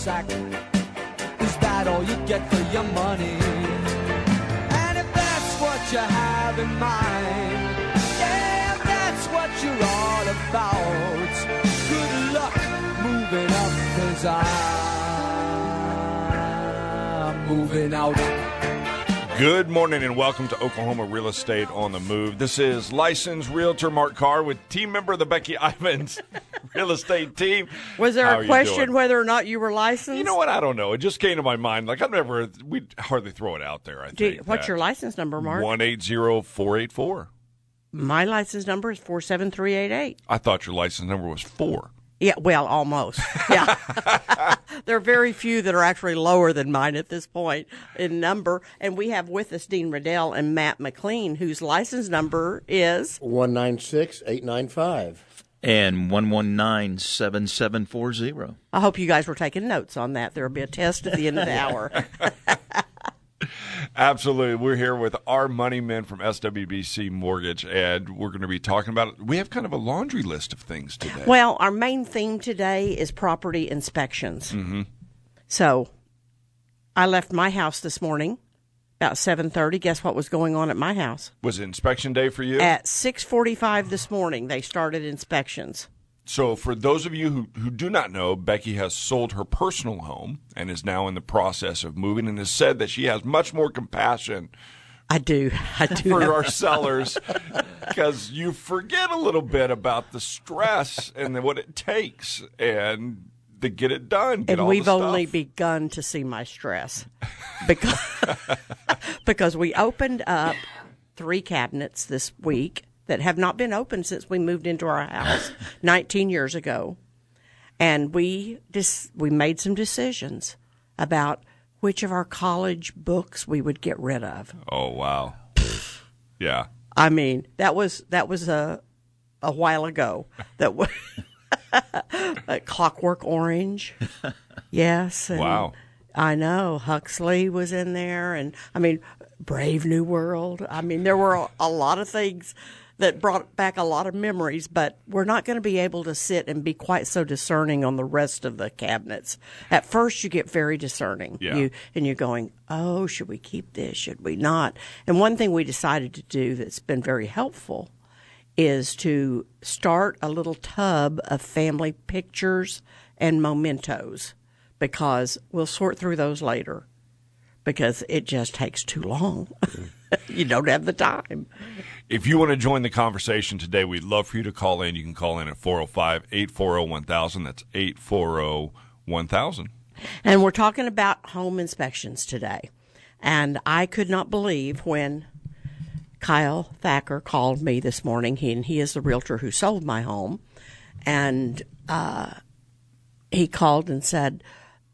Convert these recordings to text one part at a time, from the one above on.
sack. Is that all you get for your money? And if that's what you have in mind, yeah, that's what you're all about. Good luck moving up, 'cause I'm moving out. Good morning and welcome to Oklahoma Real Estate on the Move. This is licensed realtor Mark Carr with team member of the Becky Ivins real estate team. Was there a question whether or not you were licensed? You know what? I don't know. It just came to my mind. Like, we'd hardly throw it out there, I think. What's your license number, Mark? 180-484. My license number is 47388. I thought your license number was 4. Yeah, well, almost. Yeah. There are very few that are actually lower than mine at this point in number. And we have with us Dean Riddell and Matt McLean, whose license number is 196-895. And 119-7740. I hope you guys were taking notes on that. There will be a test at the end of the hour. Absolutely. We're here with our money men from SWBC Mortgage, and we're going to be talking about it. We have kind of a laundry list of things today. Well, our main theme today is property inspections. Mm-hmm. So I left my house this morning about 7:30. Guess what was going on at my house? Was it inspection day for you? At 6:45 this morning, they started inspections. So for those of you who do not know, Becky has sold her personal home and is now in the process of moving and has said that she has much more compassion. I do. For our sellers, because you forget a little bit about the stress and what it takes and to get it done. And we've only begun to see my stress because we opened up 3 cabinets this week that have not been opened since we moved into our house 19 years ago. And we made some decisions about which of our college books we would get rid of. Oh, wow. Yeah. I mean, that was a while ago. That was Clockwork Orange. Yes. And wow. I know. Huxley was in there. And, I mean, Brave New World. I mean, there were a lot of things that brought back a lot of memories, but we're not going to be able to sit and be quite so discerning on the rest of the cabinets. At first, you get very discerning. Yeah. You're going, oh, should we keep this? Should we not? And one thing we decided to do that's been very helpful is to start a little tub of family pictures and mementos, because we'll sort through those later, because it just takes too long. You don't have the time. If you want to join the conversation today, we'd love for you to call in. You can call in at 405-840-1000. That's 840-1000. And we're talking about home inspections today. And I could not believe when Kyle Thacker called me this morning. He is the realtor who sold my home. And he called and said,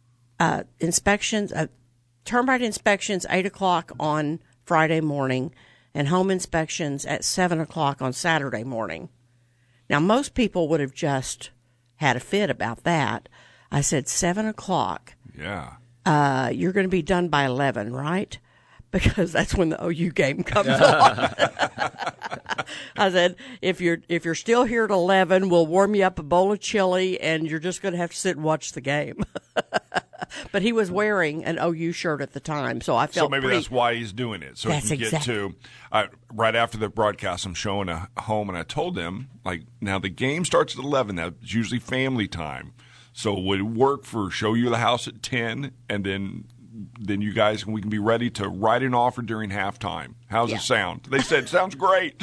termite inspections, 8 o'clock on Friday morning, and home inspections at 7 o'clock on Saturday morning. Now, most people would have just had a fit about that. I said, 7 o'clock. Yeah. You're going to be done by 11, right? Because that's when the OU game comes on. I said, if you're still here at 11, we'll warm you up a bowl of chili, and you're just going to have to sit and watch the game. But he was wearing an OU shirt at the time, so I felt so maybe that's why he's doing it. So that's he can get to right after the broadcast, I'm showing a home, and I told him, like, now the game starts at 11. That's usually family time, so it would work for show you the house at 10, and then you guys, we can be ready to write an offer during halftime. How's it sound? They said, sounds great.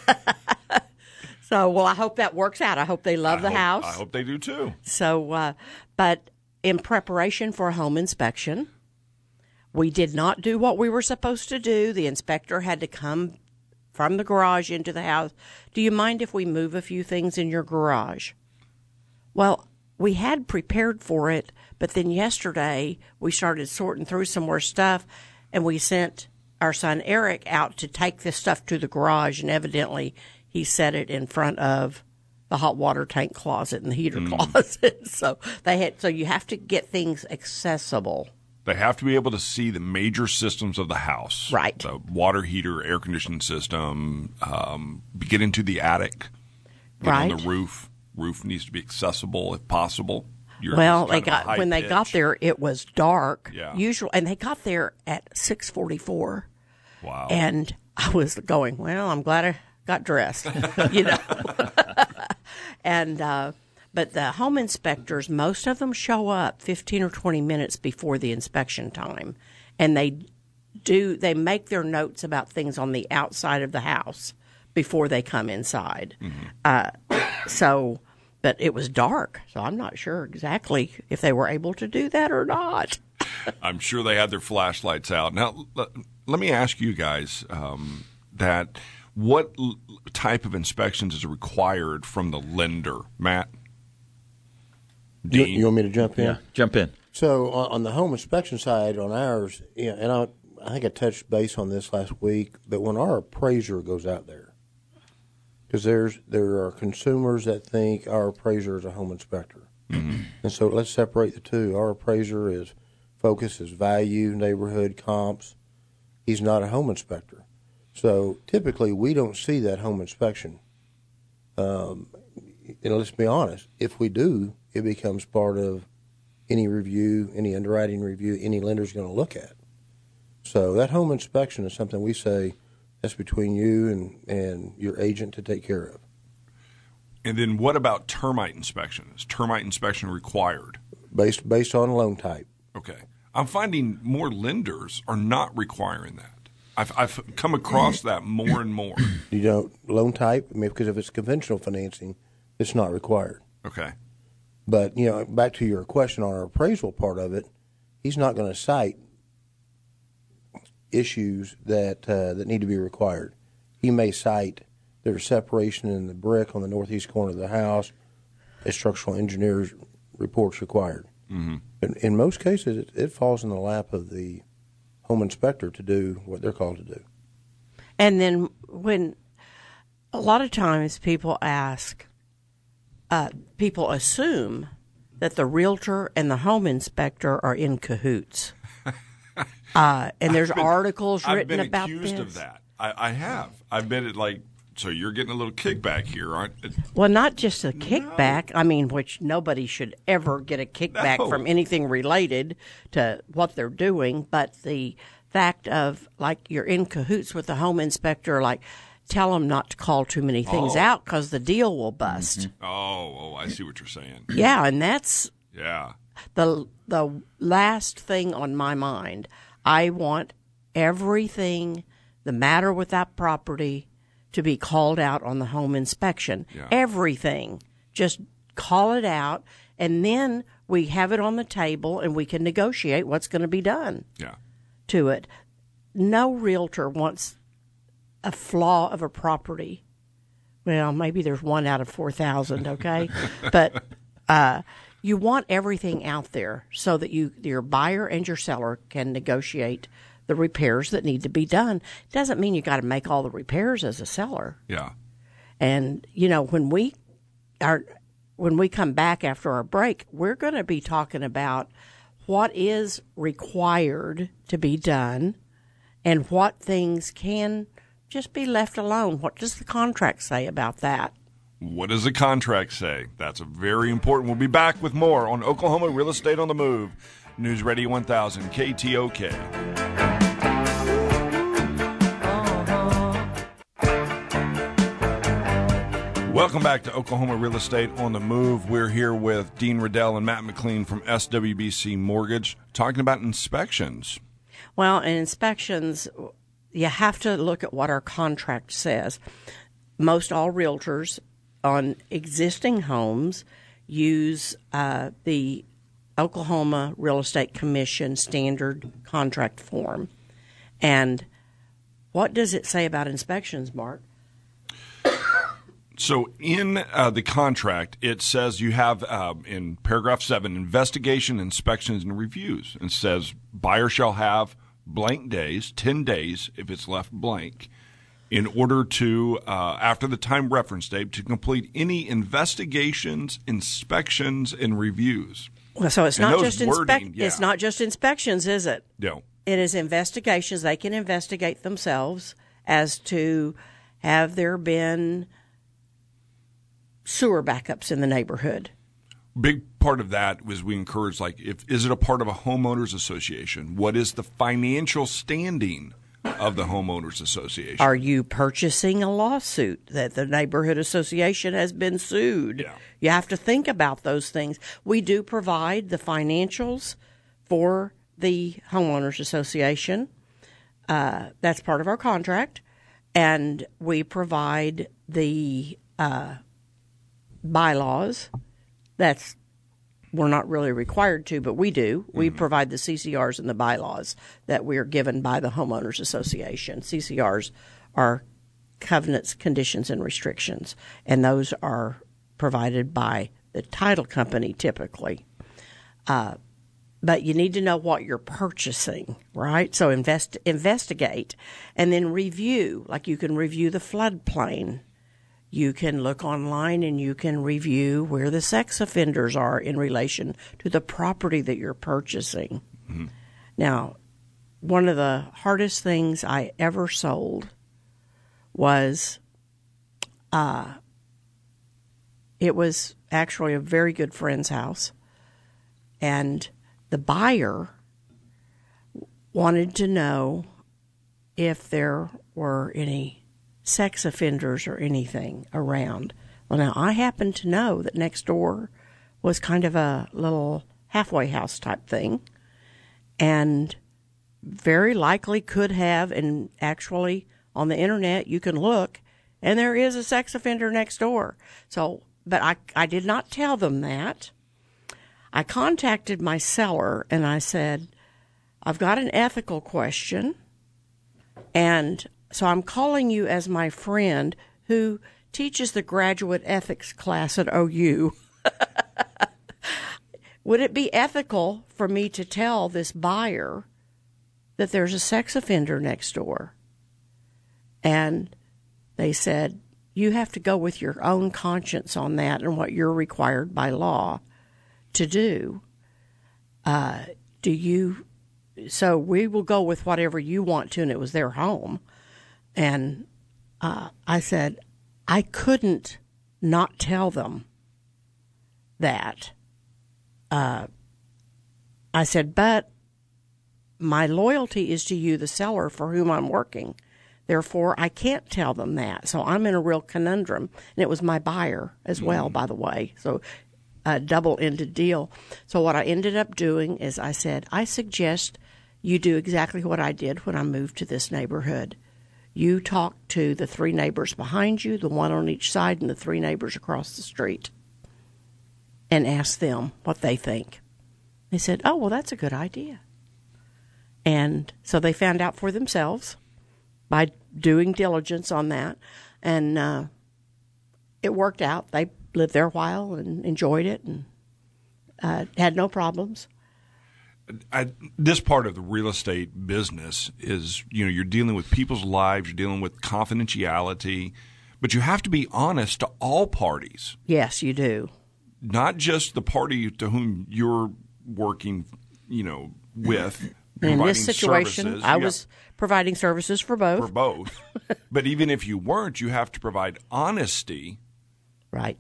So, well, I hope that works out. I hope they love the house. I hope they do too. So, but in preparation for a home inspection, we did not do what we were supposed to do. The inspector had to come from the garage into the house. Do you mind if we move a few things in your garage? Well, we had prepared for it, but then yesterday we started sorting through some more stuff, and we sent our son Eric out to take this stuff to the garage, and evidently he set it in front of the hot water tank closet and the heater closet. So you have to get things accessible. They have to be able to see the major systems of the house. Right. The water heater, air conditioning system, get into the attic, get on the roof. Roof needs to be accessible if possible. Well, just kind of a high when they got pitch. there, it was dark. Yeah. Usually, and they got there at 6:44. Wow. And I was going, well, I'm glad I got dressed, you know. And but the home inspectors, most of them show up 15 or 20 minutes before the inspection time, and they make their notes about things on the outside of the house before they come inside. But it was dark, so I'm not sure exactly if they were able to do that or not. I'm sure they had their flashlights out. Now, let me ask you guys that what type of inspections is required from the lender, Matt? You want me to jump in? Yeah, jump in. So on the home inspection side, on ours, and I think I touched base on this last week, but when our appraiser goes out there, because there are consumers that think our appraiser is a home inspector, and so let's separate the two. Our appraiser focus is value, neighborhood, comps. He's not a home inspector, so typically we don't see that home inspection. And let's be honest, if we do, it becomes part of any review, any underwriting review, any lender's going to look at. So that home inspection is something we say that's between you and your agent to take care of. And then what about termite inspection? Is termite inspection required? Based on loan type. Okay. I'm finding more lenders are not requiring that. I've come across that more and more. You don't loan type, because if it's conventional financing, it's not required. Okay. But, back to your question on our appraisal part of it, he's not going to cite issues that need to be required. He may cite there's separation in the brick on the northeast corner of the house, a structural engineer's report's required. In most cases, it falls in the lap of the home inspector to do what they're called to do. And then when a lot of times people assume that the realtor and the home inspector are in cahoots. And there's articles written about this. I've been accused of that. I have. I've been so you're getting a little kickback here, aren't you? Well, not just a kickback. I mean, which nobody should ever get a kickback from anything related to what they're doing. But the fact of, you're in cahoots with the home inspector, tell them not to call too many things out because the deal will bust. Oh, I see what you're saying. Yeah, and that's the last thing on my mind. I want everything the matter with that property to be called out on the home inspection. Yeah. Everything. Just call it out, and then we have it on the table and we can negotiate what's going to be done to it. No realtor wants a flaw of a property. Well, maybe there's one out of 4,000, okay? But you want everything out there so that your buyer and your seller can negotiate the repairs that need to be done. It doesn't mean you got to make all the repairs as a seller. Yeah. And when we come back after our break, we're going to be talking about what is required to be done and what things can just be left alone. What does the contract say about that? What does the contract say? That's a very important. We'll be back with more on Oklahoma Real Estate on the Move. News Radio 1000 KTOK. Welcome back to Oklahoma Real Estate on the Move. We're here with Dean Riddell and Matt McLean from SWBC Mortgage talking about inspections. Well, in inspections, you have to look at what our contract says. Most all realtors on existing homes use the Oklahoma Real Estate Commission standard contract form. And what does it say about inspections, Mark? So in the contract, it says you have, in paragraph 7, investigation, inspections, and reviews. It says buyer shall have blank days, 10 days if it's left blank, in order to, after the time reference date, to complete any investigations, inspections, and reviews. Well, so it's not just It's not just inspections, is it? No. It is investigations. They can investigate themselves as to have there been sewer backups in the neighborhood. big part of that was we encourage, like, is it a part of a homeowners association? What is the financial standing of the homeowners association? Are you purchasing a lawsuit that the neighborhood association has been sued? Yeah. You have to think about those things. We do provide the financials for the homeowners association. That's part of our contract. And we provide the bylaws. We're not really required to, but we do. We provide the CCRs and the bylaws that we are given by the homeowners association. CCRs are covenants, conditions, and restrictions, and those are provided by the title company typically. But you need to know what you're purchasing, right? So investigate, and then review. Like you can review the floodplain. You can look online and you can review where the sex offenders are in relation to the property that you're purchasing. Mm-hmm. Now, one of the hardest things I ever sold was, it was actually a very good friend's house, and the buyer wanted to know if there were any sex offenders or anything around. Well, now, I happen to know that next door was kind of a little halfway house type thing, and very likely could have, and actually on the internet you can look, and there is a sex offender next door. So, but I did not tell them that. I contacted my seller and I said, I've got an ethical question, and so I'm calling you as my friend who teaches the graduate ethics class at OU. Would it be ethical for me to tell this buyer that there's a sex offender next door? And they said, you have to go with your own conscience on that and what you're required by law to do. So we will go with whatever you want to, and it was their home. And I said, I couldn't not tell them that. I said, but my loyalty is to you, the seller, for whom I'm working. Therefore, I can't tell them that. So I'm in a real conundrum. And it was my buyer as well, by the way. So a double-ended deal. So what I ended up doing is I said, I suggest you do exactly what I did when I moved to this neighborhood. You talk to the 3 neighbors behind you, the one on each side, and the 3 neighbors across the street, and ask them what they think. They said, oh, well, that's a good idea. And so they found out for themselves by doing diligence on that, and it worked out. They lived there a while and enjoyed it and had no problems. This part of the real estate business is, you're dealing with people's lives, you're dealing with confidentiality, but you have to be honest to all parties. Yes, you do. Not just the party to whom you're working, with. In this situation, I was providing services for both. For both. But even if you weren't, you have to provide honesty. Right.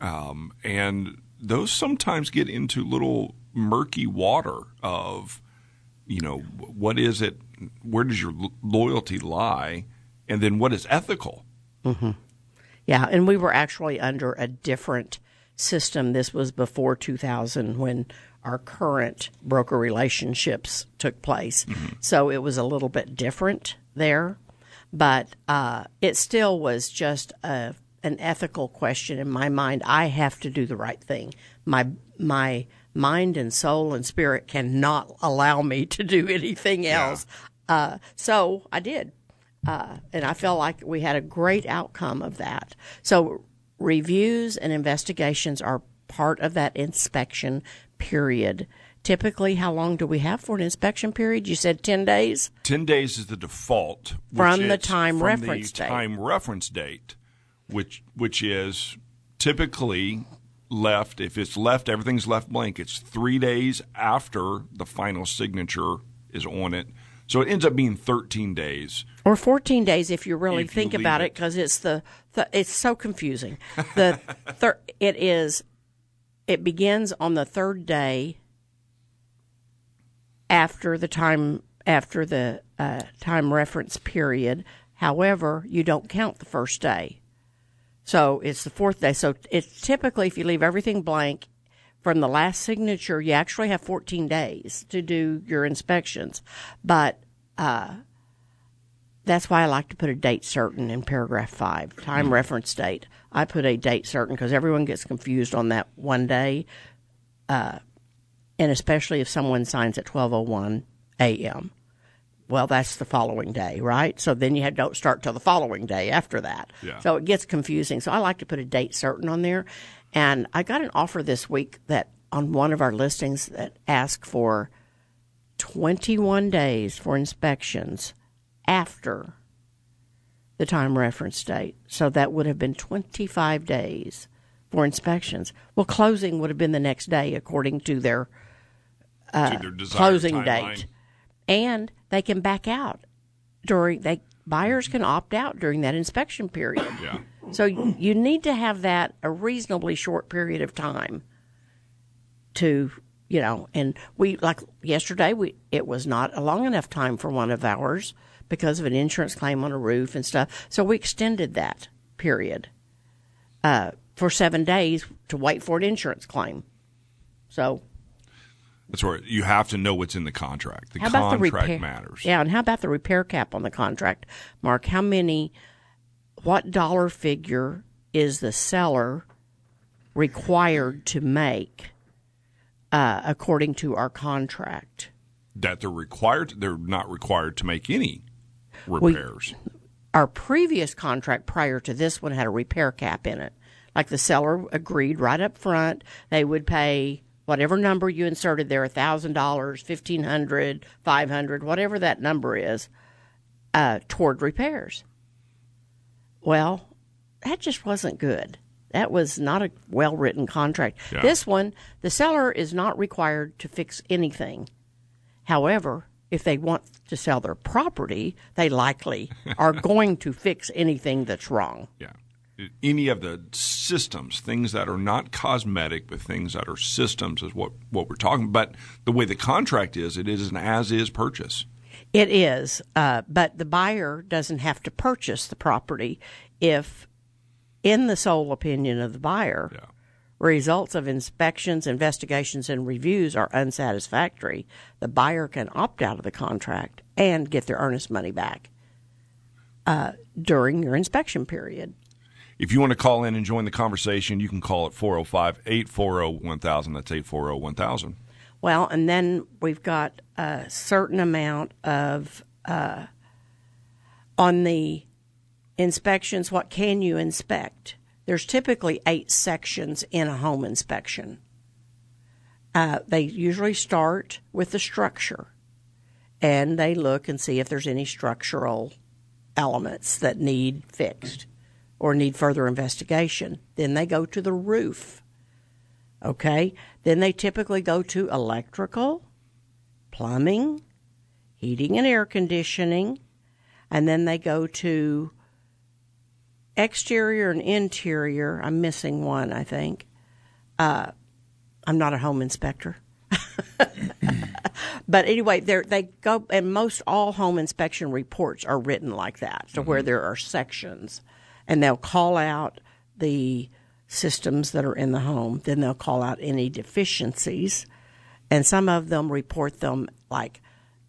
And those sometimes get into little murky water of, what is it? Where does your loyalty lie? And then what is ethical? Mm-hmm. Yeah, and we were actually under a different system. This was before 2000 when our current broker relationships took place. Mm-hmm. So it was a little bit different there. But it still was just an ethical question in my mind. I have to do the right thing. My mind and soul and spirit cannot allow me to do anything else. Yeah. So I did. And I felt like we had a great outcome of that. So reviews and investigations are part of that inspection period. Typically, how long do we have for an inspection period? You said 10 days? 10 days is the default. From the time reference date, which is typically left, if it's left, everything's left blank, it's 3 days after the final signature is on it. So it ends up being 13 days. Or 14 days if you really think about it, because it's it's so confusing. It is it begins on the third day after the time reference period. However, you don't count the first day. So it's the fourth day. So it's typically, if you leave everything blank from the last signature, you actually have 14 days to do your inspections. But that's why I like to put a date certain in paragraph 5, time reference date. I put a date certain because everyone gets confused on that one day, and especially if someone signs at 12:01 a.m. Well, that's the following day, right? So then you don't start till the following day after that. Yeah. So it gets confusing. So I like to put a date certain on there. And I got an offer this week that on one of our listings that asked for 21 days for inspections after the time reference date. So that would have been 25 days for inspections. Well, closing would have been the next day according to their desired closing timeline. date. And they can back out buyers can opt out during that inspection period. Yeah. So you need to have that a reasonably short period of time to, and we, like yesterday, it was not a long enough time for one of ours because of an insurance claim on a roof and stuff. So we extended that period for 7 days to wait for an insurance claim. So that's where you have to know what's in the contract. The how about contract matters. Yeah, and how about the repair cap on the contract, Mark? What dollar figure is the seller required to make according to our contract? That they're not required to make any repairs. Our previous contract prior to this one had a repair cap in it. Like the seller agreed right up front, they would pay whatever number you inserted there, $1,000, $1,500, $500, whatever that number is, toward repairs. Well, that just wasn't good. That was not a well-written contract. Yeah. This one, the seller is not required to fix anything. However, if they want to sell their property, they likely are going to fix anything that's wrong. Yeah. Any of the systems, things that are not cosmetic, but things that are systems is what we're talking about. But the way the contract is, it is an as-is purchase. It is, but the buyer doesn't have to purchase the property if, in the sole opinion of the buyer, results of inspections, investigations, and reviews are unsatisfactory. The buyer can opt out of the contract and get their earnest money back during your inspection period. If you want to call in and join the conversation, you can call at 405-840-1000. That's 840-1000. Well, and then we've got a certain amount of, on the inspections, what can you inspect? There's typically 8 sections in a home inspection. They usually start with the structure, and they look and see if there's any structural elements that need fixed or need further investigation. Then they go to the roof. Okay? Then they typically go to electrical, plumbing, heating and air conditioning, and then they go to exterior and interior. I'm missing one, I think. I'm not a home inspector. But anyway, they go, and most all home inspection reports are written like that, to where there are sections. And they'll call out the systems that are in the home. Then they'll call out any deficiencies. And some of them report them like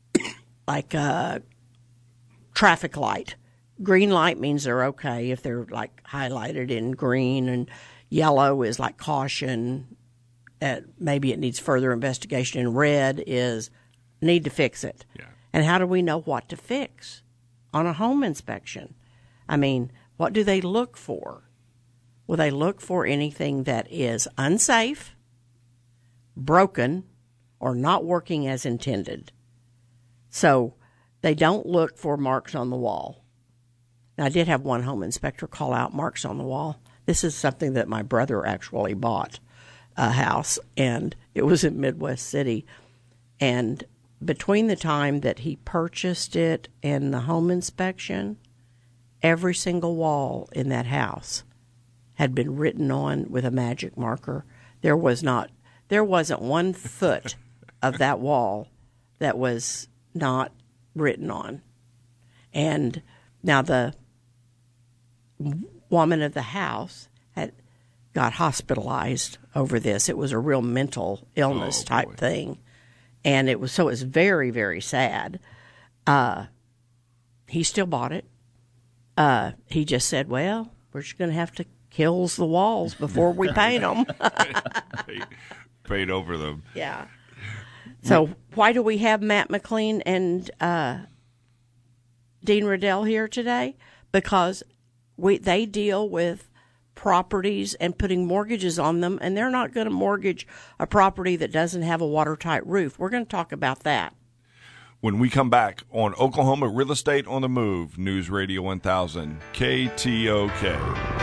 traffic light. Green light means they're okay if they're like highlighted in green, and yellow is like caution. Maybe it needs further investigation. And red is need to fix it. Yeah. And how do we know what to fix on a home inspection? I mean, what do they look for? Will they look for anything that is unsafe, broken, or not working as intended? So they don't look for marks on the wall. Now, I did have one home inspector call out marks on the wall. This is something that my brother actually bought a house, and it was in Midwest City. And between the time that he purchased it and the home inspection, every single wall in that house had been written on with a magic marker There wasn't 1 foot of that wall that was not written on. And now the woman of the house had got hospitalized over this. It was a real mental illness type thing. And it was very, very sad. He still bought it. He just said, well, we're just going to have to kill the walls before we paint them. Paint over them. Yeah. So why do we have Matt McLean and Dean Riddell here today? Because they deal with properties and putting mortgages on them, and they're not going to mortgage a property that doesn't have a watertight roof. We're going to talk about that when we come back on Oklahoma Real Estate on the Move, News Radio 1000, KTOK.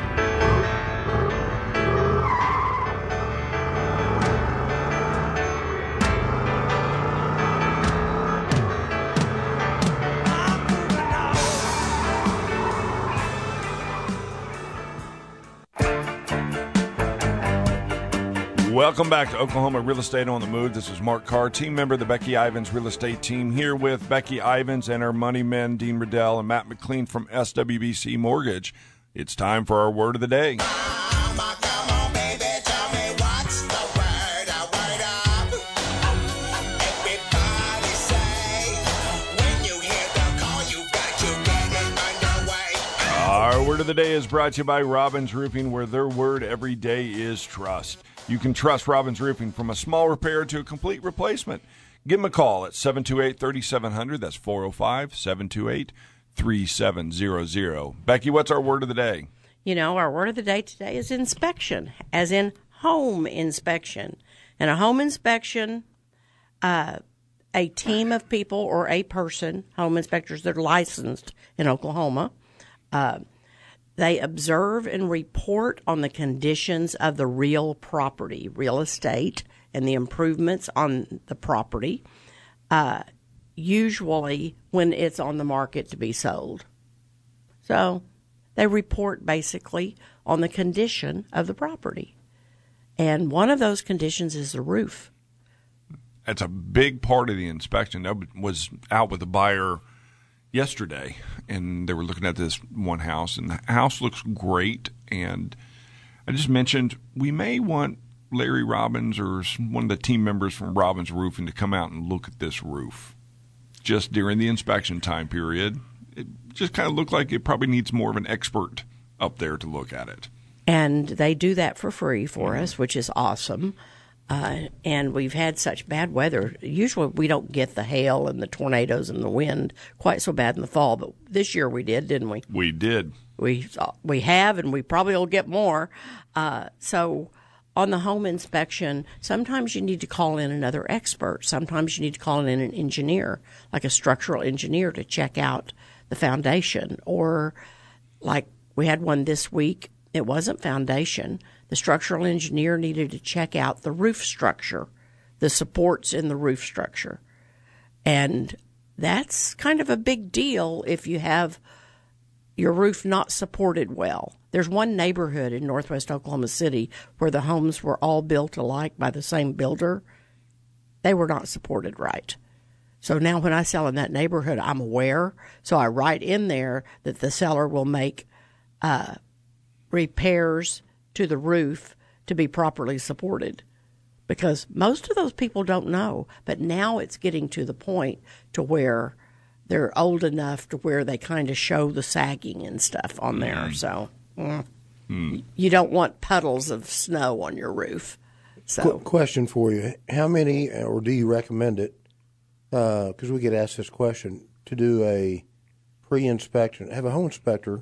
Welcome back to Oklahoma Real Estate on the Move. This is Mark Carr, team member of the Becky Ivins Real Estate Team, here with Becky Ivins and our money men, Dean Riddell and Matt McLean from SWBC Mortgage. It's time for our word of the day. Our word of the day is brought to you by Robbins Roofing, where their word every day is trust. You can trust Robbins Roofing from a small repair to a complete replacement. Give them a call at 728-3700. That's 405-728-3700. Becky, what's our word of the day? You know, our word of the day today is inspection, as in home inspection. And a home inspection, a team of people or a person, home inspectors that are licensed in Oklahoma, they observe and report on the conditions of the real property, real estate, and the improvements on the property, usually when it's on the market to be sold. So they report basically on the condition of the property. And one of those conditions is the roof. That's a big part of the inspection. I was out with a buyer yesterday, and they were looking at this one house, and the house looks great. And I just mentioned we may want Larry Robbins or one of the team members from Robbins Roofing to come out and look at this roof just during the inspection time period. It just kind of looked like it probably needs more of an expert up there to look at it. And they do that for free for us, which is awesome. And we've had such bad weather. Usually we don't get the hail and the tornadoes and the wind quite so bad in the fall, but this year we did, didn't we? We did. We have, and we probably will get more. So on the home inspection, sometimes you need to call in another expert. Sometimes you need to call in an engineer, like a structural engineer, to check out the foundation. Or like we had one this week, it wasn't foundation. The structural engineer needed to check out the roof structure, the supports in the roof structure. And that's kind of a big deal if you have your roof not supported well. There's one neighborhood in northwest Oklahoma City where the homes were all built alike by the same builder. They were not supported right. So now when I sell in that neighborhood, I'm aware. So I write in there that the seller will make repairs to the roof to be properly supported, because most of those people don't know. But now it's getting to the point to where they're old enough to where they kind of show the sagging and stuff on there. So you don't want puddles of snow on your roof. So question for you: how many, or do you recommend it? Because we get asked this question, to do a pre-inspection, have a home inspector,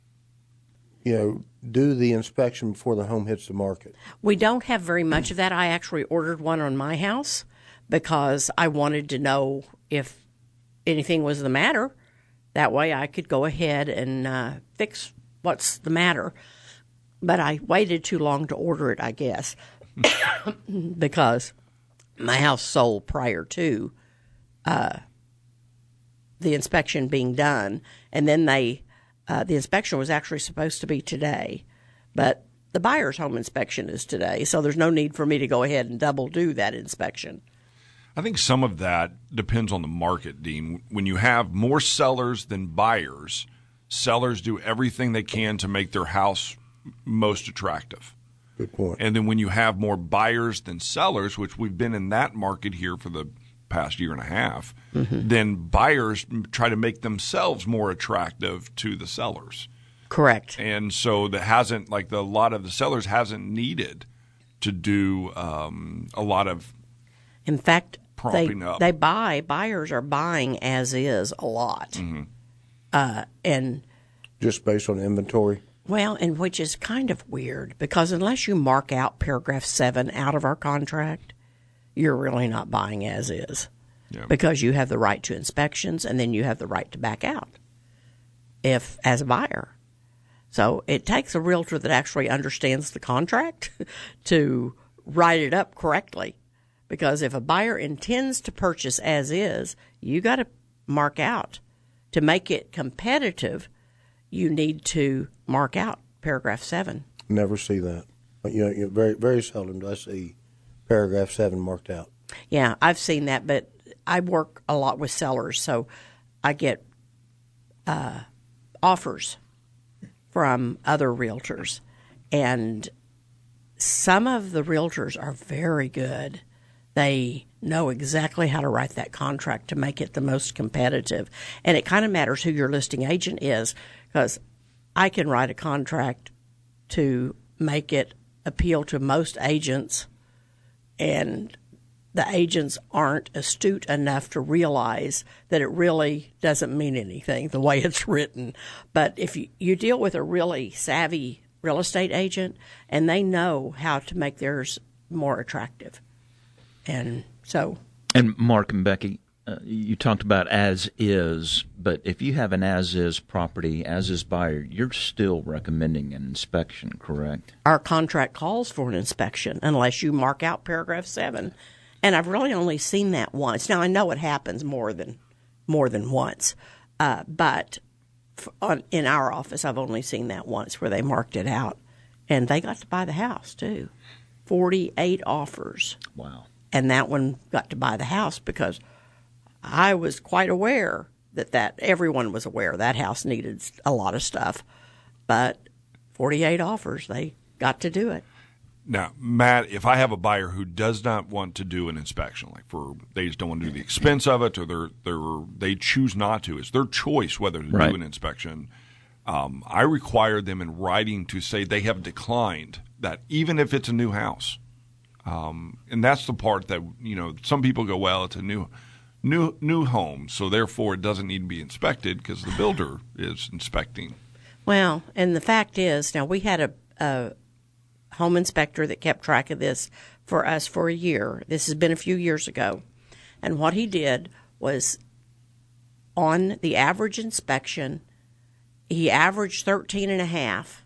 do the inspection before the home hits the market. We don't have very much of that. I actually ordered one on my house because I wanted to know if anything was the matter. That way I could go ahead and fix what's the matter. But I waited too long to order it, I guess, because my house sold prior to the inspection being done. And then the inspection was actually supposed to be today, but the buyer's home inspection is today. So there's no need for me to go ahead and double do that inspection. I think some of that depends on the market, Dean. When you have more sellers than buyers, sellers do everything they can to make their house most attractive. Good point. And then when you have more buyers than sellers, which we've been in that market here for the past year and a half, then buyers try to make themselves more attractive to the sellers. Correct. And so a lot of the sellers hasn't needed to do a lot of In fact, propping up. buyers are buying as is a lot. And Just based on inventory. well, and which is kind of weird because unless you mark out paragraph 7 out of our contract, you're really not buying as is. Yeah. Because you have the right to inspections and then you have the right to back out as a buyer. So it takes a realtor that actually understands the contract to write it up correctly. Because if a buyer intends to purchase as is, you got to mark out. To make it competitive, you need to mark out paragraph 7. Never see that. You very, very seldom do I see paragraph 7 marked out. Yeah, I've seen that, but I work a lot with sellers, so I get offers from other realtors. And some of the realtors are very good. They know exactly how to write that contract to make it the most competitive. And it kind of matters who your listing agent is, because I can write a contract to make it appeal to most agents, and the agents aren't astute enough to realize that it really doesn't mean anything the way it's written. But if you deal with a really savvy real estate agent, and they know how to make theirs more attractive. And so. And Mark and Becky, you talked about as is, but if you have an as is property, as is buyer, you're still recommending an inspection, correct? Our contract calls for an inspection unless you mark out paragraph 7. And I've really only seen that once. Now I know it happens more than once, but in our office I've only seen that once where they marked it out, and they got to buy the house too. 48 offers. Wow. And that one got to buy the house because I was quite aware that everyone was aware that house needed a lot of stuff. But 48 offers, they got to do it. Now, Matt, if I have a buyer who does not want to do an inspection, they just don't want to do the expense of it, or they choose not to, it's their choice whether to do an inspection. I require them in writing to say they have declined that, even if it's a new house. And that's the part that, some people go, well, it's a new home, so therefore it doesn't need to be inspected because the builder is inspecting. Well, and the fact is, now we had a home inspector that kept track of this for us for a year. This has been a few years ago. And what he did was, on the average inspection, he averaged 13.5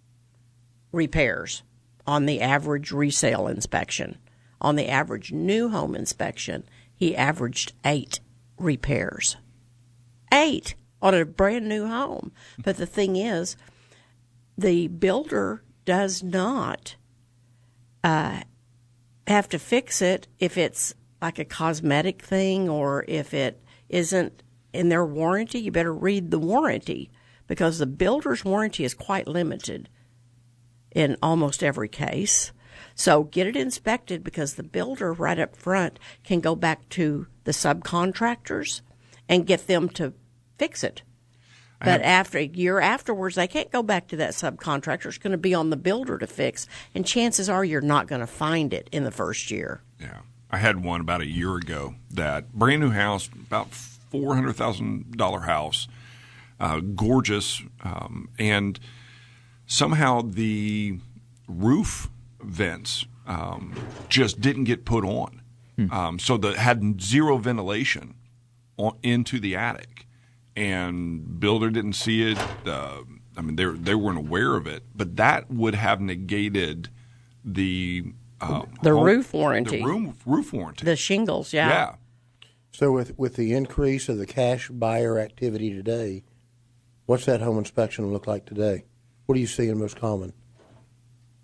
repairs on the average resale inspection. On the average new home inspection, he averaged 8 repairs. 8 on a brand new home. But the thing is, the builder does not have to fix it if it's like a cosmetic thing, or if it isn't in their warranty. You better read the warranty, because the builder's warranty is quite limited in almost every case. So get it inspected, because the builder right up front can go back to the subcontractors and get them to fix it. But after a year afterwards, they can't go back to that subcontractor. It's going to be on the builder to fix, and chances are you're not going to find it in the first year. Yeah. I had one about a year ago, that brand new house, about $400,000 house, gorgeous, and somehow the roof vents just didn't get put on. So that had zero ventilation into the attic. And builder didn't see it. They weren't aware of it, but that would have negated the roof warranty, roof warranty, the shingles. Yeah. So with the increase of the cash buyer activity today, what's that home inspection look like today? What are you seeing most common?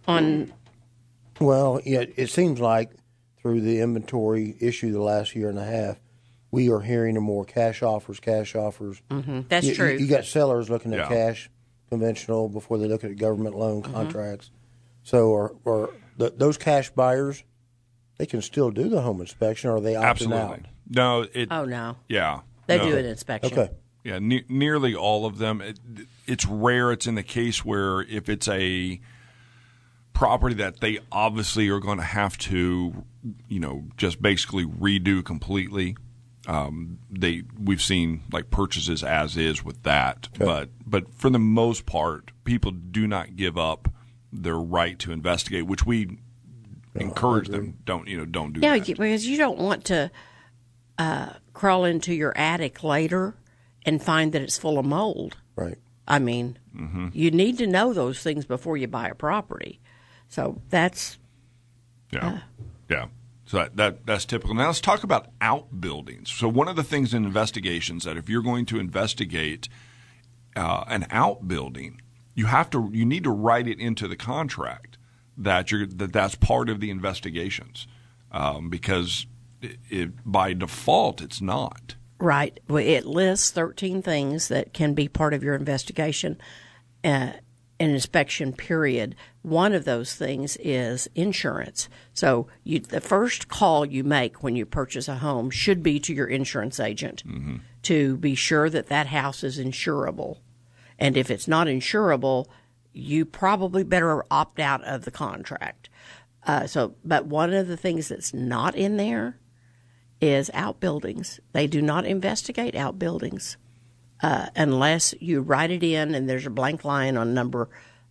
on. Well, yeah, it seems like through the inventory issue the last year and a half, we are hearing more cash offers. That's true. You got sellers looking at Yeah. cash, conventional, before they look at government loan contracts. So those cash buyers, they can still do the home inspection, or are they opting Absolutely. out? No. Oh, no. Yeah. They no. do an inspection. Okay. Yeah, nearly all of them. It's rare. It's in the case where if it's a property that they obviously are going to have to, just basically redo completely. We've seen like purchases as is with that, Okay. but for the most part, people do not give up their right to investigate, which we encourage them. Don't do Yeah, that. because you don't want to crawl into your attic later and find that it's full of mold. Right. I mean, you need to know those things before you buy a property. So that's Yeah. So that's typical. Now let's talk about outbuildings. So one of the things in investigations that if you're going to investigate an outbuilding, you need to write it into the contract that's part of the investigations, because by default it's not. right. Well, it lists 13 things that can be part of your investigation, an inspection period. One of those things is insurance. So the first call you make when you purchase a home should be to your insurance agent to be sure that house is insurable. And if it's not insurable, you probably better opt out of the contract. But one of the things that's not in there is outbuildings. They do not investigate outbuildings unless you write it in, and there's a blank line on number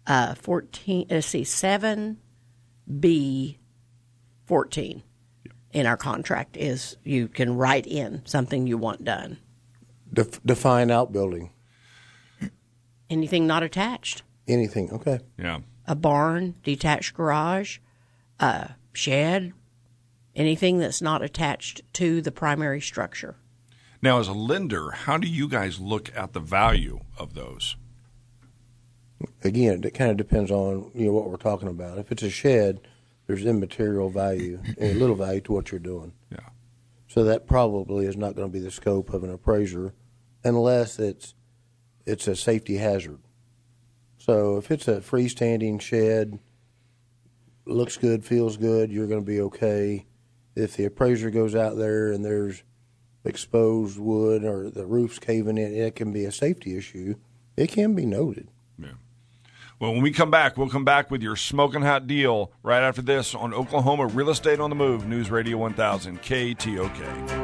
7B 14 in our contract is you can write in something you want done. Define outbuilding. Anything not attached. Anything. Okay. Yeah. A barn, detached garage, a shed, anything that's not attached to the primary structure. Now, as a lender, how do you guys look at the value of those? Again, it kind of depends on what we're talking about. If it's a shed, there's immaterial value and little value to what you're doing. Yeah. So that probably is not going to be the scope of an appraiser, unless it's a safety hazard. So if it's a freestanding shed, looks good, feels good, you're going to be okay. If the appraiser goes out there and there's exposed wood or the roof's caving in, it can be a safety issue. It can be noted. Yeah. Well, when we come back, we'll come back with your smoking hot deal right after this on Oklahoma Real Estate on the Move, News Radio 1000, KTOK.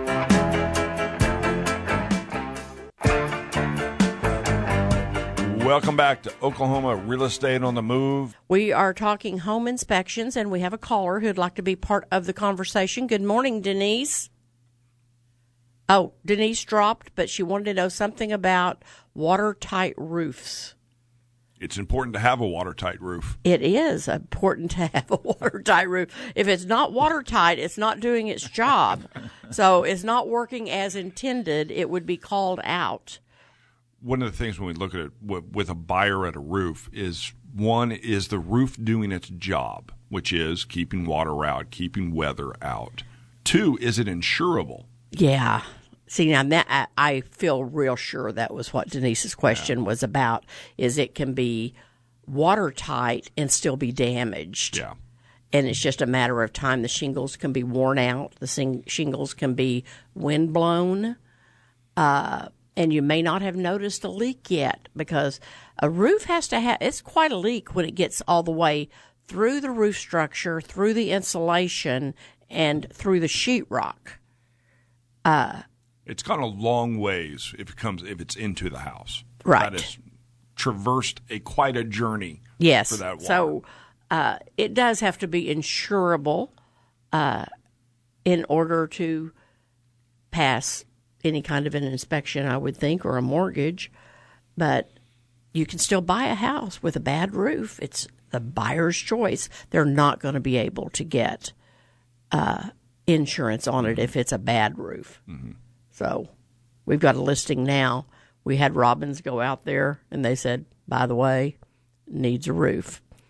Welcome back to Oklahoma Real Estate on the Move. We are talking home inspections, and we have a caller who'd like to be part of the conversation. Good morning, Denise. Oh, Denise dropped, but she wanted to know something about watertight roofs. It's important to have a watertight roof. It is important to have a watertight roof. If it's not watertight, it's not doing its job. So it's not working as intended. It would be called out. One of the things when we look at it with a buyer at a roof is, one, is the roof doing its job, which is keeping water out, keeping weather out. Two, is it insurable? Yeah. See, now that I feel real sure that was what Denise's question was about, is it can be watertight and still be damaged. Yeah. And it's just a matter of time. The shingles can be worn out. The shingles can be windblown. And you may not have noticed a leak yet, because a roof has to have, it's quite a leak when it gets all the way through the roof structure, through the insulation, and through the sheetrock. It's gone a long ways if it's into the house. Right. That has traversed quite a journey. Yes. For that water. So it does have to be insurable in order to pass any kind of an inspection, I would think, or a mortgage. But you can still buy a house with a bad roof. It's the buyer's choice. They're not going to be able to get insurance on it if it's a bad roof. Mm-hmm. So we've got a listing now. We had Robbins go out there, and they said, by the way, needs a roof.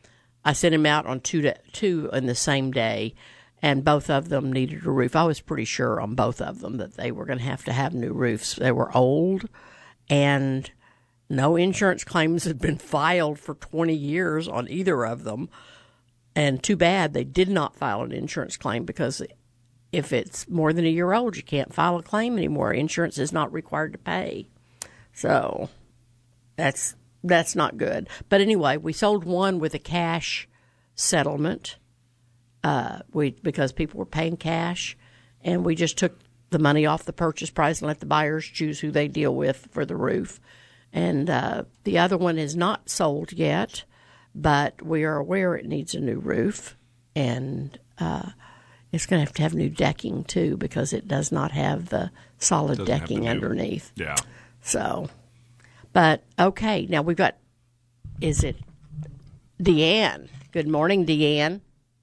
I sent him out on two in the same day, and both of them needed a roof. I was pretty sure on both of them that they were going to have new roofs. They were old, and no insurance claims had been filed for 20 years on either of them. And too bad they did not file an insurance claim, because if it's more than a year old, you can't file a claim anymore. Insurance is not required to pay. So that's not good. But anyway, we sold one with a cash settlement. Because people were paying cash, and we just took the money off the purchase price and let the buyers choose who they deal with for the roof. And the other one is not sold yet, but we are aware it needs a new roof, and it's going to have new decking too, because it does not have the solid decking underneath. Yeah. So, but okay, now we've got. Is it Deanne? Good morning, Deanne.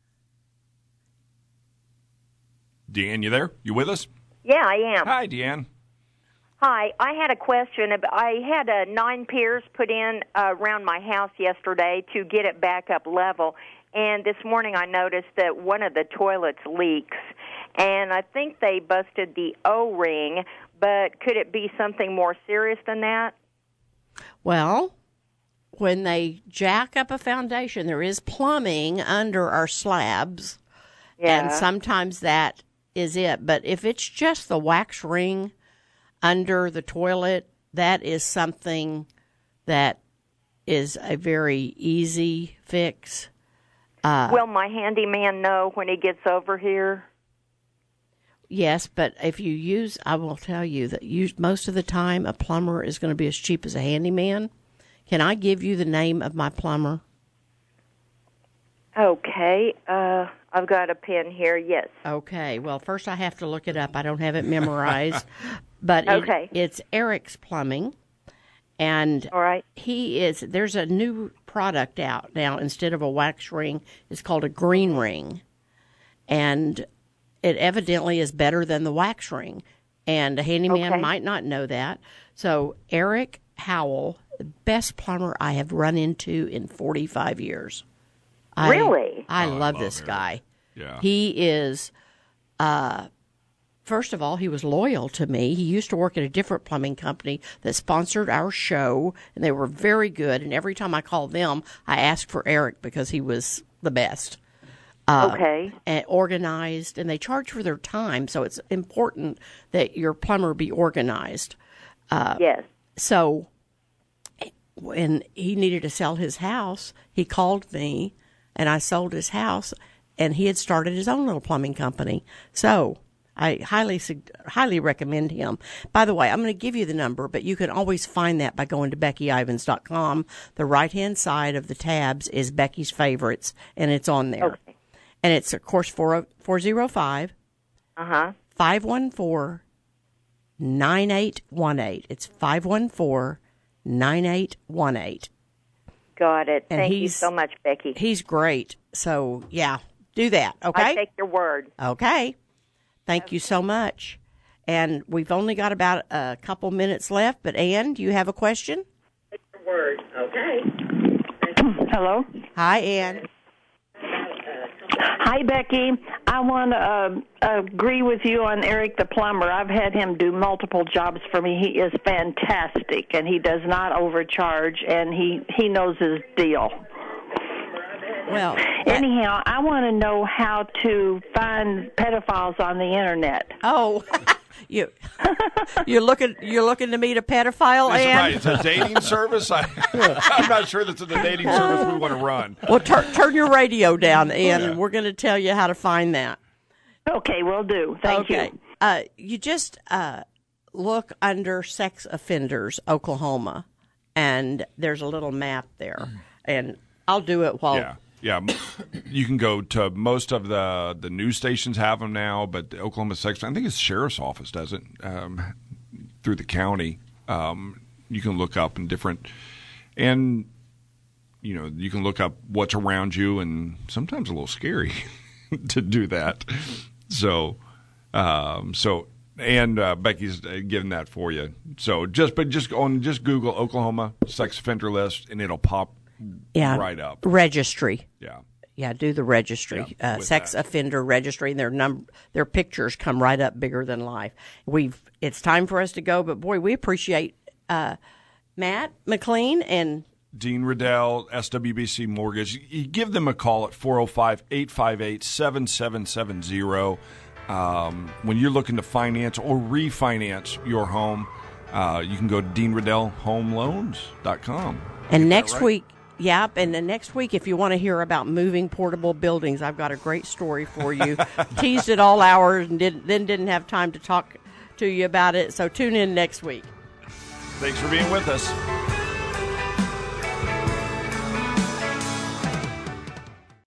Deanne, you there? You with us? Yeah, I am. Hi, Deanne. Hi, I had a question. I had 9 piers put in around my house yesterday to get it back up level, and this morning I noticed that one of the toilets leaks, and I think they busted the O-ring, but could it be something more serious than that? Well, when they jack up a foundation, there is plumbing under our slabs, and sometimes that is it. But if it's just the wax ring under the toilet, that is something that is a very easy fix. Will my handyman know when he gets over here? Yes, but if you use, I will tell you that most of the time a plumber is going to be as cheap as a handyman. Can I give you the name of my plumber? Okay. I've got a pen here, yes. Okay. Well, first I have to look it up. I don't have it memorized. But it's Eric's Plumbing. And all right. There's a new product out now. Instead of a wax ring, it's called a green ring. And it evidently is better than the wax ring. And a handyman might not know that. So Eric Howell, the best plumber I have run into in 45 years. Really? I love this guy. Yeah. He is, first of all, he was loyal to me. He used to work at a different plumbing company that sponsored our show, and they were very good. And every time I called them, I asked for Eric because he was the best. And organized, and they charge for their time, so it's important that your plumber be organized. Yes. So when he needed to sell his house, he called me, and I sold his house, and he had started his own little plumbing company. So I highly recommend him. By the way, I'm going to give you the number, but you can always find that by going to BeckyIvans.com. The right-hand side of the tabs is Becky's Favorites, and it's on there. Okay. And it's, of course, 405 514 9818. It's 514-9818. Got it. Thank you so much, Becky. He's great. So, yeah, do that, okay? I take your word. Okay. Thank you so much. And we've only got about a couple minutes left, but Ann, do you have a question? Take your word, okay? Hello? Hi, Ann. Hi, Becky. I want to agree with you on Eric the plumber. I've had him do multiple jobs for me. He is fantastic, and he does not overcharge, and he knows his deal. Well, anyhow, I want to know how to find pedophiles on the internet. Oh, you're looking to meet a pedophile, Ann? Right. It's a dating service. I'm not sure that's a dating service we want to run. Well, turn your radio down, Ann, and we're going to tell you how to find that. Okay, will do. Thank you. You just look under sex offenders, Oklahoma, and there's a little map there. And I'll do it while... Yeah, you can go to most of the news stations have them now, but the Oklahoma section, I think it's the sheriff's office does it through the county. You can look up in different, and you can look up what's around you, and sometimes a little scary to do that. So Becky's giving that for you. So just Google Oklahoma sex offender list, and it'll pop right up. Registry. Yeah. Yeah, do the registry, Yeah, sex that. offender registry. And their pictures come right up bigger than life. It's time for us to go, but boy, we appreciate Matt McLean and Dean Riddell, SWBC Mortgage. You give them a call at 405-858-7770. When you're looking to finance or refinance your home, you can go to DeanRiddellHomeLoans.com. And next week, and then next week, if you want to hear about moving portable buildings, I've got a great story for you. Teased it all hours and didn't have time to talk to you about it. So tune in next week. Thanks for being with us.